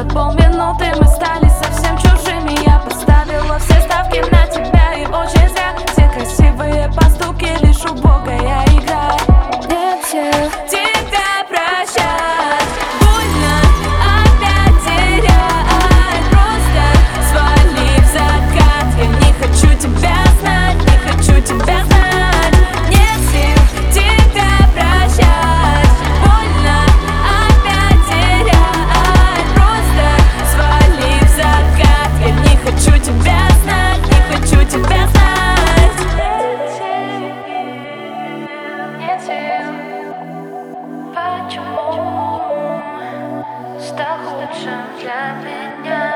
За полминуты мы стали совсем чужими. Я поставила все ставки на тебя, и очень зря. Все красивые поступки лишь убогая игра. Нет сил тебя прощать, больно опять терять. Просто свали в закат. Я не хочу тебя знать, не хочу тебя знать. Нет сил тебя прощать, больно опять терять. Просто свали в закат. Я не хочу тебя знать, не хочу тебя знать. Нет сил. Почему стал худшим для меня?